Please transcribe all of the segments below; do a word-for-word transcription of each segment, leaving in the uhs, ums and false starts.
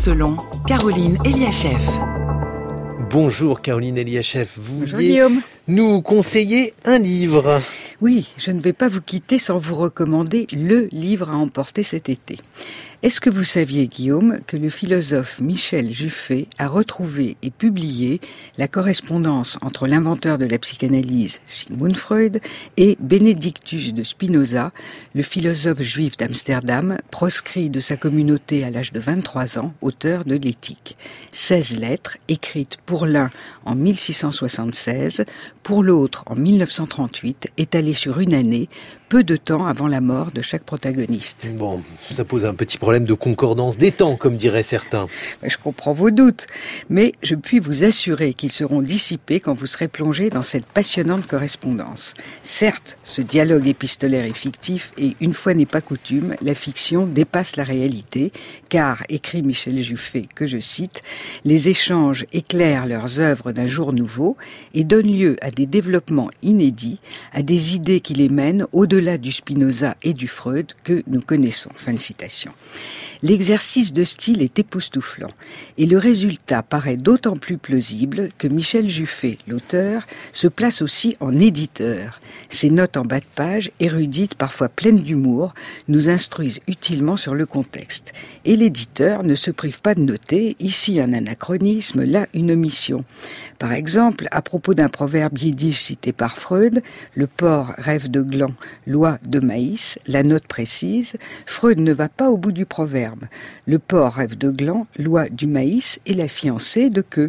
selon Caroline Eliachev. Bonjour Caroline Eliachev, vous Bonjour vouliez Guillaume. nous conseiller un livre. Oui, je ne vais pas vous quitter sans vous recommander le livre à emporter cet été. Est-ce que vous saviez, Guillaume, que le philosophe Michel Juffé a retrouvé et publié la correspondance entre l'inventeur de la psychanalyse, Sigmund Freud, et Benedictus de Spinoza, le philosophe juif d'Amsterdam, proscrit de sa communauté à l'âge de vingt-trois ans, auteur de l'Éthique. seize lettres, écrites pour l'un en mille six cent soixante-seize, pour l'autre en mille neuf cent trente-huit, étalées sur une année, peu de temps avant la mort de chaque protagoniste. Bon, ça pose un petit problème de concordance des temps, comme diraient certains. Je comprends vos doutes, mais je puis vous assurer qu'ils seront dissipés quand vous serez plongé dans cette passionnante correspondance. Certes, ce dialogue épistolaire est fictif et, une fois n'est pas coutume, la fiction dépasse la réalité, car, écrit Michel Juffé, que je cite, « Les échanges éclairent leurs œuvres d'un jour nouveau et donnent lieu à des développements inédits, à des idées qui les mènent au-delà au-delà du Spinoza et du Freud que nous connaissons. » Fin de citation. L'exercice de style est époustouflant et le résultat paraît d'autant plus plausible que Michel Juffé, l'auteur, se place aussi en éditeur. Ses notes en bas de page, érudites, parfois pleines d'humour, nous instruisent utilement sur le contexte. Et l'éditeur ne se prive pas de noter, ici un anachronisme, là une omission. Par exemple, à propos d'un proverbe yiddish cité par Freud, le porc rêve de gland, l'oie de maïs, la note précise, Freud ne va pas au bout du proverbe. Le porc rêve de gland, l'oie du maïs et la fiancée de queue.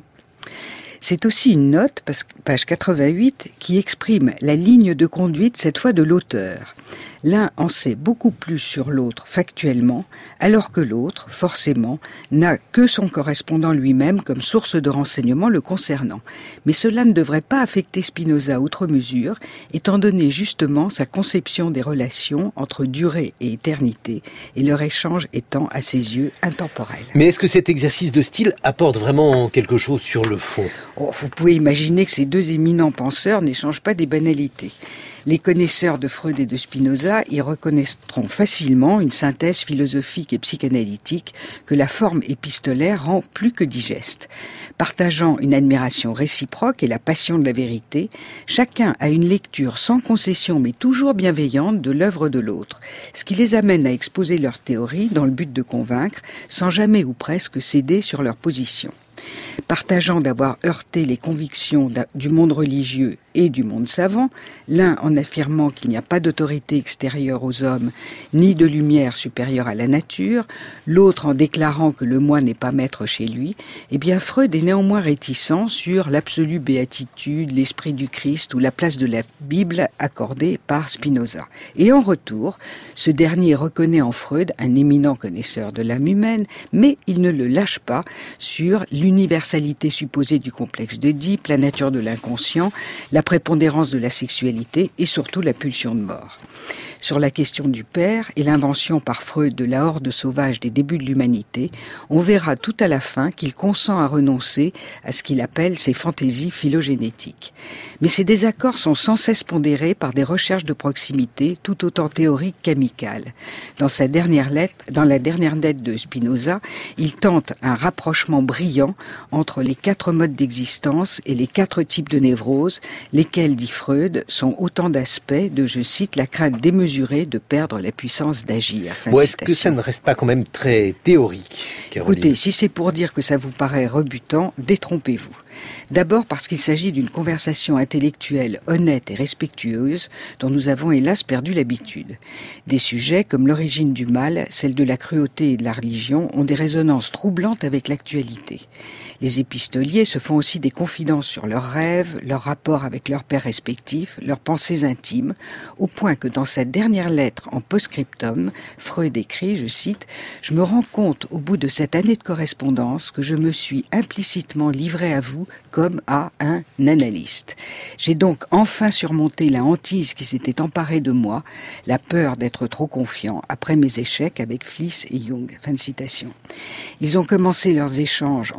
C'est aussi une note, page quatre-vingt-huit, qui exprime la ligne de conduite, cette fois de l'auteur. L'un en sait beaucoup plus sur l'autre factuellement, alors que l'autre, forcément, n'a que son correspondant lui-même comme source de renseignements le concernant. Mais cela ne devrait pas affecter Spinoza outre mesure, étant donné justement sa conception des relations entre durée et éternité, et leur échange étant, à ses yeux, intemporel. Mais est-ce que cet exercice de style apporte vraiment quelque chose sur le fond ? Oh, vous pouvez imaginer que ces deux éminents penseurs n'échangent pas des banalités. Les connaisseurs de Freud et de Spinoza y reconnaîtront facilement une synthèse philosophique et psychanalytique que la forme épistolaire rend plus que digeste. Partageant une admiration réciproque et la passion de la vérité, chacun a une lecture sans concession mais toujours bienveillante de l'œuvre de l'autre, ce qui les amène à exposer leurs théories dans le but de convaincre, sans jamais ou presque céder sur leur position. Partageant d'avoir heurté les convictions du monde religieux et du monde savant, l'un en affirmant qu'il n'y a pas d'autorité extérieure aux hommes, ni de lumière supérieure à la nature, l'autre en déclarant que le moi n'est pas maître chez lui, eh bien Freud est néanmoins réticent sur l'absolue béatitude, l'esprit du Christ ou la place de la Bible accordée par Spinoza. Et en retour, ce dernier reconnaît en Freud un éminent connaisseur de l'âme humaine, mais il ne le lâche pas sur l'universalité supposée du complexe d'Oedipe, la nature de l'inconscient, la prépondérance de la sexualité et surtout la pulsion de mort. Sur la question du père et l'invention par Freud de la horde sauvage des débuts de l'humanité, on verra tout à la fin qu'il consent à renoncer à ce qu'il appelle ses fantaisies phylogénétiques. Mais ces désaccords sont sans cesse pondérés par des recherches de proximité tout autant théoriques qu'amicales. Dans sa dernière lettre, dans la dernière lettre de Spinoza, il tente un rapprochement brillant entre les quatre modes d'existence et les quatre types de névroses, lesquels, dit Freud, sont autant d'aspects de, je cite, la crainte démesurée de perdre la puissance d'agir. Bon, est-ce que ça ne reste pas quand même très théorique, Caroline ? Écoutez, si c'est pour dire que ça vous paraît rebutant, détrompez-vous. D'abord parce qu'il s'agit d'une conversation intellectuelle honnête et respectueuse dont nous avons hélas perdu l'habitude. Des sujets comme l'origine du mal, celle de la cruauté et de la religion ont des résonances troublantes avec l'actualité. Les épistoliers se font aussi des confidences sur leurs rêves, leurs rapports avec leurs pères respectifs, leurs pensées intimes, au point que dans sa dernière lettre en post-scriptum, Freud écrit, je cite, « Je me rends compte au bout de cette année de correspondance que je me suis implicitement livré à vous comme à un analyste. J'ai donc enfin surmonté la hantise qui s'était emparée de moi, la peur d'être trop confiant après mes échecs avec Fliss et Jung. » Fin de citation. Ils ont commencé leurs échanges en s'appelant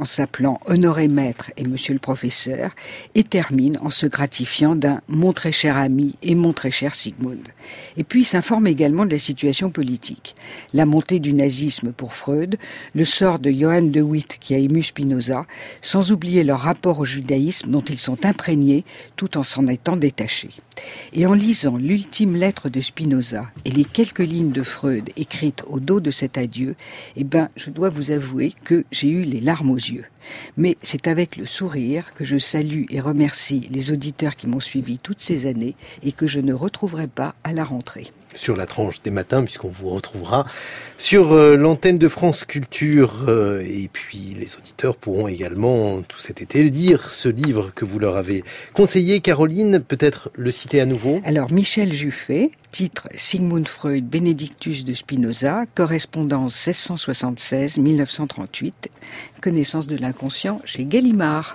appelant Honoré Maître et Monsieur le Professeur, et termine en se gratifiant d'un « mon très cher ami et mon très cher Sigmund ». Et puis il s'informe également de la situation politique. La montée du nazisme pour Freud, le sort de Johann de Witt qui a ému Spinoza, sans oublier leur rapport au judaïsme dont ils sont imprégnés tout en s'en étant détachés. Et en lisant l'ultime lettre de Spinoza et les quelques lignes de Freud écrites au dos de cet adieu, eh ben, je dois vous avouer que j'ai eu les larmes aux yeux. Mais c'est avec le sourire que je salue et remercie les auditeurs qui m'ont suivi toutes ces années et que je ne retrouverai pas à la rentrée. Sur la tranche des matins, puisqu'on vous retrouvera sur euh, l'antenne de France Culture. Euh, et puis les auditeurs pourront également, tout cet été, lire ce livre que vous leur avez conseillé. Caroline, peut-être le citer à nouveau. Alors, Michel Juffet, titre Sigmund Freud, Benedictus de Spinoza, correspondance seize cent soixante-seize à mille neuf cent trente-huit, connaissance de l'inconscient chez Gallimard.